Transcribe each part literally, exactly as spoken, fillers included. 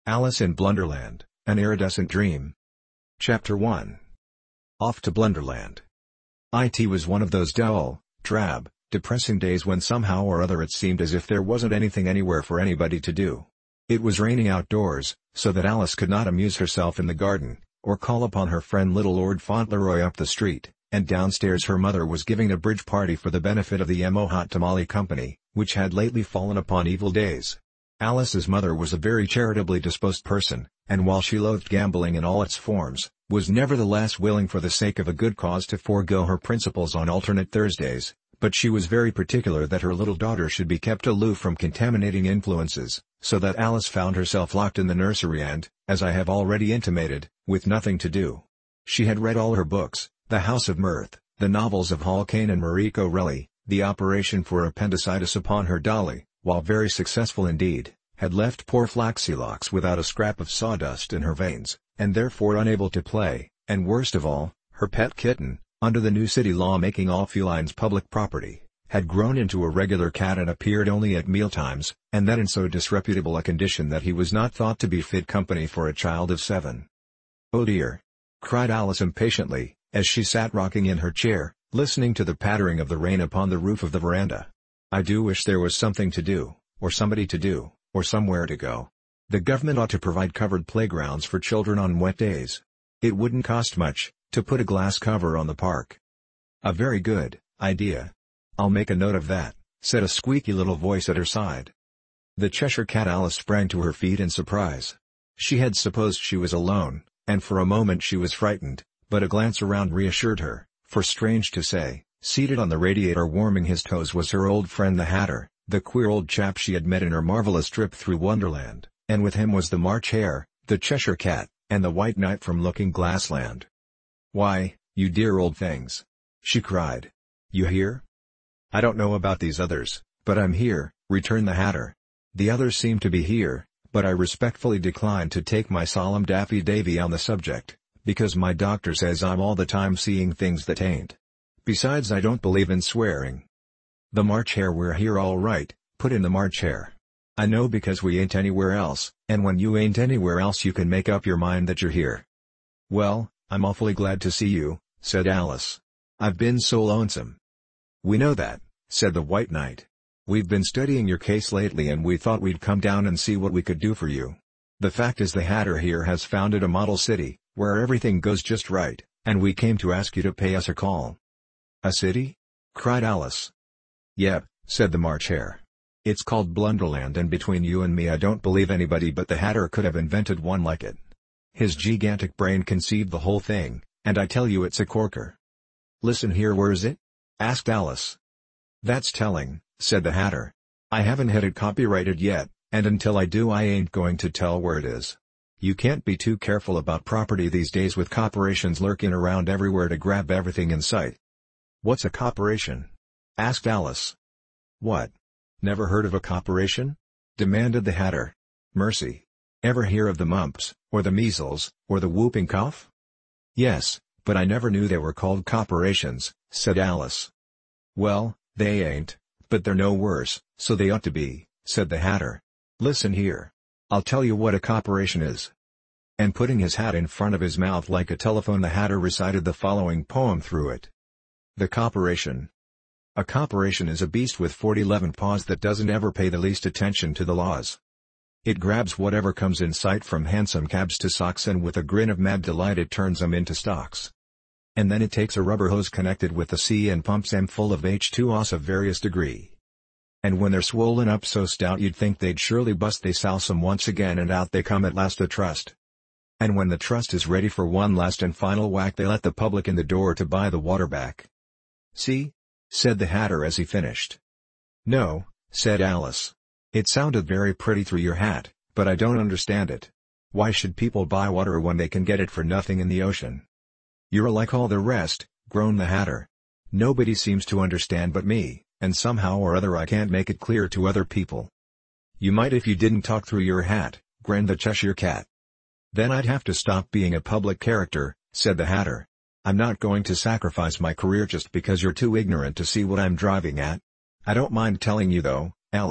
Alice in Blunderland, An Iridescent Dream. Chapter one. Off to Blunderland. It was one of those dull, drab, depressing days when somehow or other it seemed as if there wasn't anything anywhere for anybody to do. It was raining outdoors, so that Alice could not amuse herself in the garden, or call upon her friend little Lord Fauntleroy up the street, and downstairs her mother was giving a bridge party for the benefit of the M O Hot Tamale Company, which had lately fallen upon evil days. Alice's mother was a very charitably disposed person, and while she loathed gambling in all its forms, was nevertheless willing for the sake of a good cause to forego her principles on alternate Thursdays, but she was very particular that her little daughter should be kept aloof from contaminating influences, so that Alice found herself locked in the nursery and, as I have already intimated, with nothing to do. She had read all her books, The House of Mirth, the novels of Hall Caine and Marie Corelli, The Operation for Appendicitis upon her dolly, while very successful indeed, had left poor Flaxylocks without a scrap of sawdust in her veins, and therefore unable to play, and worst of all, her pet kitten, under the new city law making all felines public property, had grown into a regular cat and appeared only at mealtimes, and that in so disreputable a condition that he was not thought to be fit company for a child of seven. "Oh dear!" cried Alice impatiently, as she sat rocking in her chair, listening to the pattering of the rain upon the roof of the veranda. "I do wish there was something to do, or somebody to do, or somewhere to go. The government ought to provide covered playgrounds for children on wet days. It wouldn't cost much, to put a glass cover on the park." "A very good idea. I'll make a note of that," said a squeaky little voice at her side. The Cheshire Cat. Alice sprang to her feet in surprise. She had supposed she was alone, and for a moment she was frightened, but a glance around reassured her, for strange to say, seated on the radiator warming his toes was her old friend the Hatter, the queer old chap she had met in her marvelous trip through Wonderland, and with him was the March Hare, the Cheshire Cat, and the White Knight from Looking Glass Land. "Why, you dear old things!" she cried. "You here?" "I don't know about these others, but I'm here," returned the Hatter. "The others seem to be here, but I respectfully decline to take my solemn daffy-davy on the subject, because my doctor says I'm all the time seeing things that ain't. Besides, I don't believe in swearing." "The March Hare, we're here all right," put in the March Hare. "I know, because we ain't anywhere else, and when you ain't anywhere else you can make up your mind that you're here." "Well, I'm awfully glad to see you," said Alice. "I've been so lonesome." "We know that," said the White Knight. "We've been studying your case lately and we thought we'd come down and see what we could do for you. The fact is the Hatter here has founded a model city, where everything goes just right, and we came to ask you to pay us a call." "A city?" cried Alice. "Yep," said the March Hare. "It's called Blunderland, and between you and me I don't believe anybody but the Hatter could have invented one like it. His gigantic brain conceived the whole thing, and I tell you it's a corker." "Listen here, where is it?" asked Alice. "That's telling," said the Hatter. "I haven't had it copyrighted yet, and until I do I ain't going to tell where it is. You can't be too careful about property these days with corporations lurking around everywhere to grab everything in sight." "What's a corporation?" asked Alice. "What? Never heard of a corporation?" demanded the Hatter. "Mercy! Ever hear of the mumps, or the measles, or the whooping cough?" "Yes, but I never knew they were called corporations," said Alice. "Well, they ain't, but they're no worse, so they ought to be," said the Hatter. "Listen here. I'll tell you what a corporation is." And putting his hat in front of his mouth like a telephone, the Hatter recited the following poem through it. The Corporation. A corporation is a beast with forty-eleven paws that doesn't ever pay the least attention to the laws. It grabs whatever comes in sight, from hansom cabs to socks, and with a grin of mad delight it turns 'em into stocks. And then it takes a rubber hose connected with the sea and pumps 'em full of H two O s of various degree. And when they're swollen up so stout you'd think they'd surely bust, they souse 'em once again and out they come at last, a trust. And when the trust is ready for one last and final whack, they let the public in the door to buy the water back. "See?" said the Hatter as he finished. "No," said Alice. "It sounded very pretty through your hat, but I don't understand it. Why should people buy water when they can get it for nothing in the ocean?" "You're like all the rest," groaned the Hatter. "Nobody seems to understand but me, and somehow or other I can't make it clear to other people." "You might if you didn't talk through your hat," grinned the Cheshire Cat. "Then I'd have to stop being a public character," said the Hatter. "I'm not going to sacrifice my career just because you're too ignorant to see what I'm driving at. I don't mind telling you though, Alice,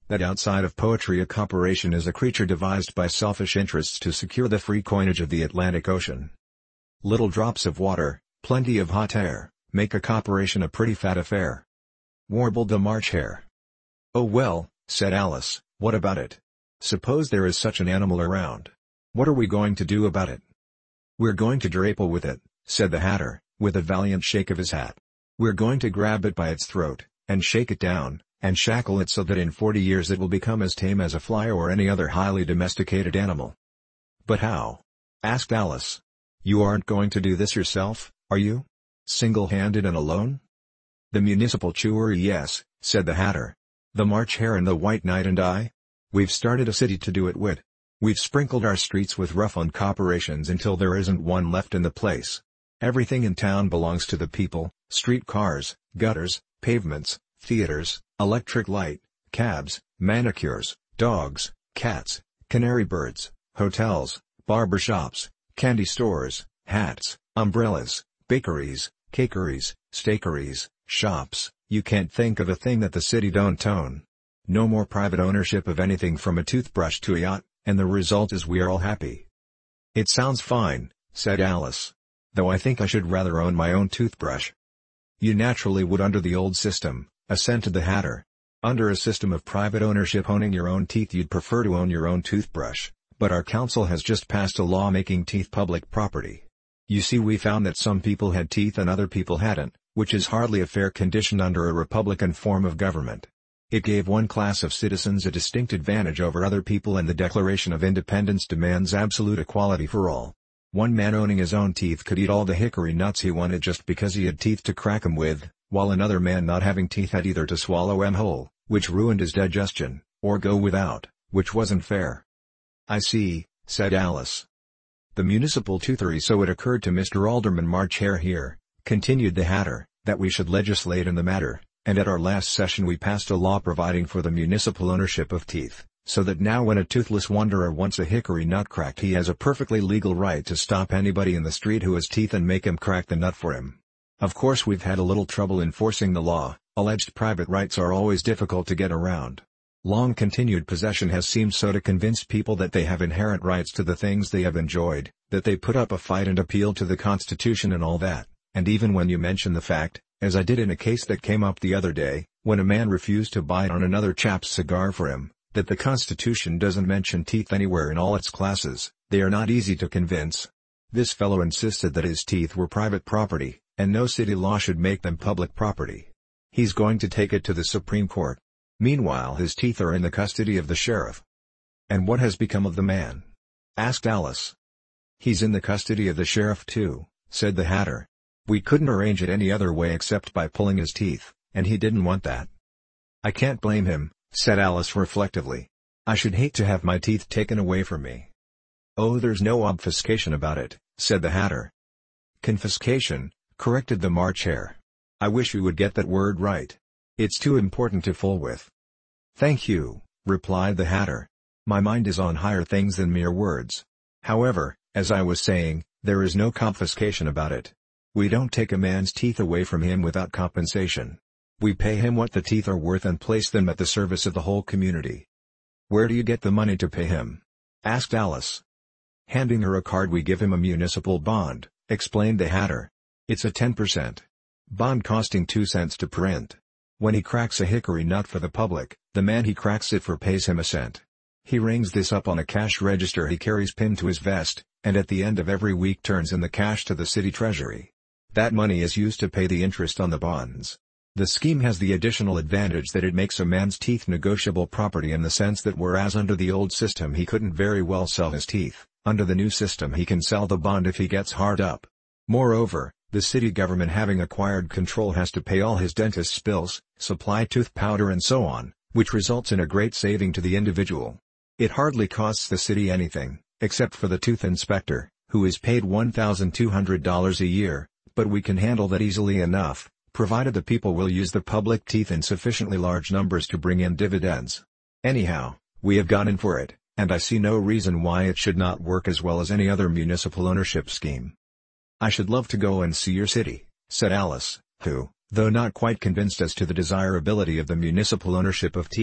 that outside of poetry a corporation is a creature devised by selfish interests to secure the free coinage of the Atlantic Ocean. Little drops of water, plenty of hot air, make a corporation a pretty fat affair," warbled the March Hare. "Oh well," said Alice, "what about it? Suppose there is such an animal around. What are we going to do about it?" "We're going to drapel with it," said the Hatter, with a valiant shake of his hat. "We're going to grab it by its throat, and shake it down, and shackle it so that in forty years it will become as tame as a fly or any other highly domesticated animal." "But how?" asked Alice. "You aren't going to do this yourself, are you? Single-handed and alone?" "The municipal chewer, yes," said the Hatter. "The March Hare and the White Knight and I? We've started a city to do it with. We've sprinkled our streets with rough-on corporations until there isn't one left in the place. Everything in town belongs to the people: street cars, gutters, pavements, theaters, electric light, cabs, manicures, dogs, cats, canary birds, hotels, barber shops, candy stores, hats, umbrellas, bakeries, cakeries, steakeries, shops. You can't think of a thing that the city don't own. No more private ownership of anything from a toothbrush to a yacht, and the result is we are all happy." "It sounds fine," said Alice. "Though I think I should rather own my own toothbrush." "You naturally would under the old system," assented the Hatter. "Under a system of private ownership owning your own teeth you'd prefer to own your own toothbrush, but our council has just passed a law making teeth public property. You see, we found that some people had teeth and other people hadn't, which is hardly a fair condition under a republican form of government. It gave one class of citizens a distinct advantage over other people, and the Declaration of Independence demands absolute equality for all. One man owning his own teeth could eat all the hickory nuts he wanted just because he had teeth to crack 'em with, while another man not having teeth had either to swallow 'em whole, which ruined his digestion, or go without, which wasn't fair." "I see," said Alice. "The municipal toothery. So it occurred to Mister Alderman March Hare here," continued the Hatter, "that we should legislate in the matter, and at our last session we passed a law providing for the municipal ownership of teeth, so that now when a toothless wanderer wants a hickory nut cracked he has a perfectly legal right to stop anybody in the street who has teeth and make him crack the nut for him. Of course we've had a little trouble enforcing the law. Alleged private rights are always difficult to get around. Long continued possession has seemed so to convince people that they have inherent rights to the things they have enjoyed, that they put up a fight and appeal to the Constitution and all that, and even when you mention the fact, as I did in a case that came up the other day, when a man refused to bite on another chap's cigar for him, that the Constitution doesn't mention teeth anywhere in all its classes, they are not easy to convince. This fellow insisted that his teeth were private property, and no city law should make them public property. He's going to take it to the Supreme Court. Meanwhile his teeth are in the custody of the sheriff." "And what has become of the man?" asked Alice. "He's in the custody of the sheriff too," said the Hatter. "We couldn't arrange it any other way except by pulling his teeth, and he didn't want that." "I can't blame him," said Alice reflectively. "I should hate to have my teeth taken away from me." "Oh, there's no obfuscation about it," said the Hatter. "Confiscation," corrected the March Hare. "I wish you would get that word right. It's too important to fool with." "Thank you," replied the Hatter. "My mind is on higher things than mere words. However, as I was saying, there is no confiscation about it. We don't take a man's teeth away from him without compensation. We pay him what the teeth are worth and place them at the service of the whole community." "Where do you get the money to pay him?" asked Alice. "Handing her a card we give him a municipal bond," explained the Hatter. "It's a ten percent bond costing two cents to print. When he cracks a hickory nut for the public, the man he cracks it for pays him a cent. He rings this up on a cash register he carries pinned to his vest, and at the end of every week turns in the cash to the city treasury. That money is used to pay the interest on the bonds. The scheme has the additional advantage that it makes a man's teeth negotiable property in the sense that whereas under the old system he couldn't very well sell his teeth, under the new system he can sell the bond if he gets hard up. Moreover, the city government having acquired control has to pay all his dentist's bills, supply tooth powder and so on, which results in a great saving to the individual. It hardly costs the city anything, except for the tooth inspector, who is paid one thousand two hundred dollars a year, but we can handle that easily enough, provided the people will use the public teeth in sufficiently large numbers to bring in dividends. Anyhow, we have gone in for it, and I see no reason why it should not work as well as any other municipal ownership scheme." "I should love to go and see your city," said Alice, who, though not quite convinced as to the desirability of the municipal ownership of teeth,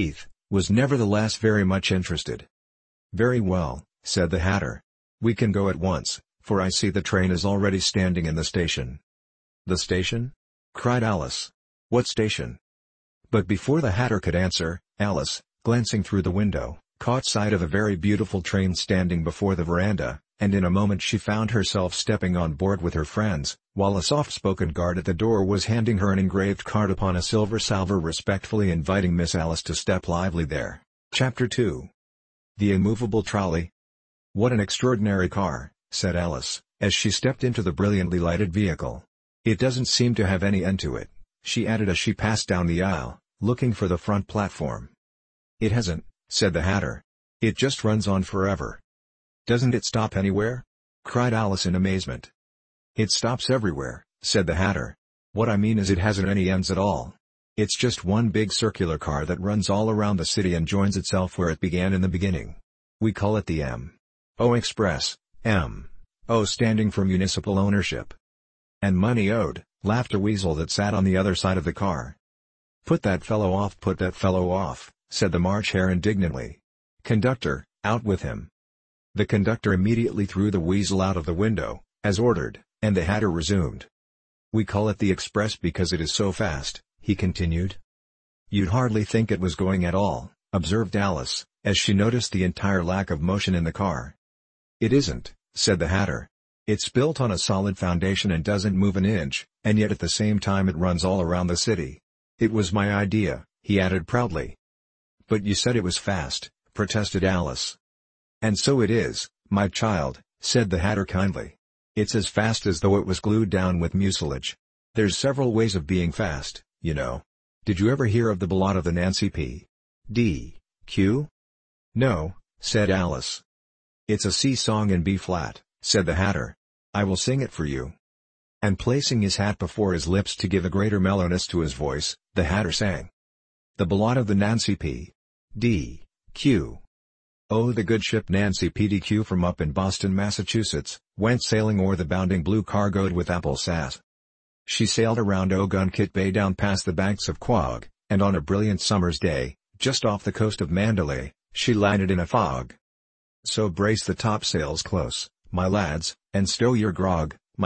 was nevertheless very much interested. "Very well," said the Hatter. "We can go at once, for I see the train is already standing in the station." "The station?" cried Alice. "What station?" But before the Hatter could answer, Alice, glancing through the window, caught sight of a very beautiful train standing before the veranda, and in a moment she found herself stepping on board with her friends, while a soft-spoken guard at the door was handing her an engraved card upon a silver salver, respectfully inviting Miss Alice to step lively there. Chapter two. The Immovable Trolley. "What an extraordinary car," said Alice, as she stepped into the brilliantly lighted vehicle. "It doesn't seem to have any end to it," she added as she passed down the aisle, looking for the front platform. "It hasn't," said the Hatter. "It just runs on forever." "Doesn't it stop anywhere?" cried Alice in amazement. "It stops everywhere," said the Hatter. "What I mean is it hasn't any ends at all. It's just one big circular car that runs all around the city and joins itself where it began in the beginning. We call it the M O Express, M O standing for municipal ownership. And money owed," laughed a weasel that sat on the other side of the car. "Put that fellow off, put that fellow off," said the March Hare indignantly. "Conductor, out with him." The conductor immediately threw the weasel out of the window, as ordered, and the Hatter resumed. "We call it the Express because it is so fast," he continued. "You'd hardly think it was going at all," observed Alice, as she noticed the entire lack of motion in the car. "It isn't," said the Hatter. "It's built on a solid foundation and doesn't move an inch, and yet at the same time it runs all around the city. It was my idea," he added proudly. "But you said it was fast," protested Alice. "And so it is, my child," said the Hatter kindly. "It's as fast as though it was glued down with mucilage. There's several ways of being fast, you know. Did you ever hear of the Ballade of the Nancy P. D. Q.?" "No," said Alice. "It's a C song in B flat," said the Hatter. "I will sing it for you." And placing his hat before his lips to give a greater mellowness to his voice, the Hatter sang. The Ballade of the Nancy P. D. Q. "Oh, the good ship Nancy P D Q from up in Boston, Massachusetts, went sailing o'er the bounding blue cargoed with apple sass. She sailed around Ogunquit Bay down past the banks of Quogue, and on a brilliant summer's day, just off the coast of Mandalay, she landed in a fog. So brace the topsails close, my lads, and stow your grog,